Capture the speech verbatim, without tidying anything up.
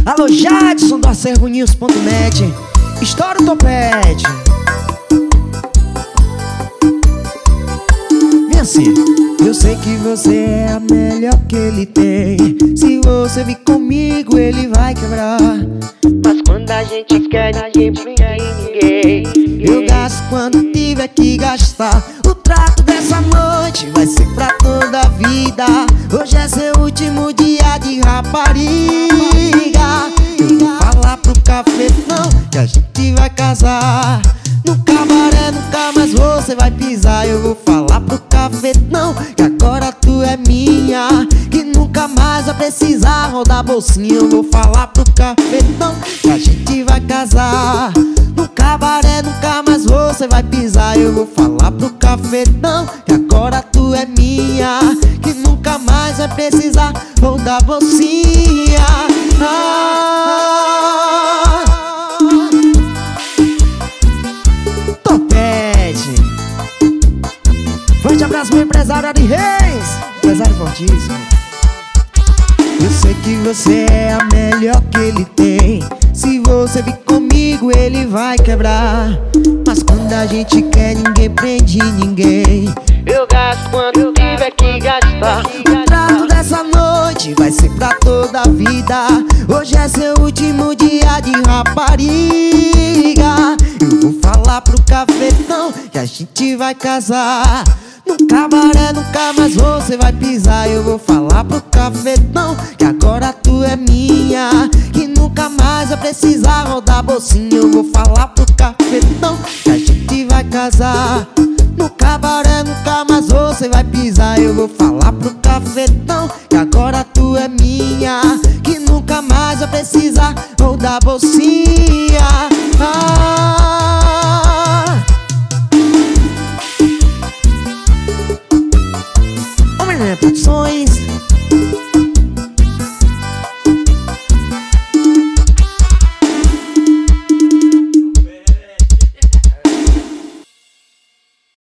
Alô Jadson do acervo news ponto net. Estoura o topete. Vem assim. Eu sei que você é a melhor que ele tem. Se você vir comigo ele vai quebrar. Mas quando a gente quer, ninguém quer ninguém. Eu gasto quando tiver que gastar. O trato dessa noite vai ser pra toda a vida. Hoje é seu último dia de rapariga. Eu vou falar pro cafetão que a gente vai casar. No cabaré nunca mais você vai pisar. Eu vou falar pro cafetão que agora tu é minha, que nunca mais vai precisar rodar bolsinha. Eu vou falar pro cafetão que a gente vai casar. No cabaré nunca mais você vai pisar. Eu vou falar pro cafetão que agora tu é minha, que nunca mais vai precisar rodar bolsinha. Ah, topete. Forte abraço meu empresário Ari Reis, empresário fortíssimo. Eu sei que você é a melhor que ele tem. Se você vir comigo ele vai quebrar. Mas quando a gente quer ninguém prende ninguém. Eu gasto quando tiver que gastar. O trato dessa noite vai ser pra toda a vida. Hoje é seu último dia de rapariga. Eu vou falar pro cafetão que a gente vai casar. No cabaré nunca mais você vai pisar. Eu vou falar pro cafetão que agora tu é minha, que nunca mais vai precisar rodar bolsinha. Eu vou falar pro cafetão que a gente vai casar. No cabaré nunca mais você vai pisar. Eu vou falar pro cafetão que agora tu é minha, que nunca mais vai precisar rodar bolsinha. Ah, Homem-Aranha Produções.